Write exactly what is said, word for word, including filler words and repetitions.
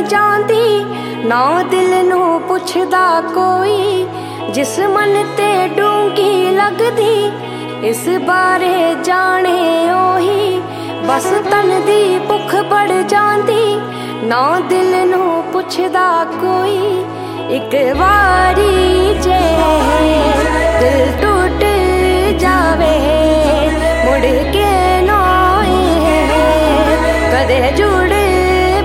ਜਾਂਦੀ, ਨਾ ਦਿਲ ਨੂੰ ਪੁੱਛਦਾ ਕੋਈ। ਜਿਸ ਮਨ ਤੇ ਡੂੰਘੀ ਲੱਗਦੀ, ਇਸ ਬਾਰੇ ਜਾਣੇ ਉਹੀ। ਬਸ ਤਨ ਦੀ ਭੁੱਖ ਬੜ ਜਾਂਦੀ, ਨਾ ਦਿਲ ਨੂੰ ਪੁੱਛਦਾ ਕੋਈ। ਇੱਕ ਵਾਰੀ ਜੇ ਦਿਲ ਟੁੱਟ ਜਾਵੇ, ਮੁੜ ਕੇ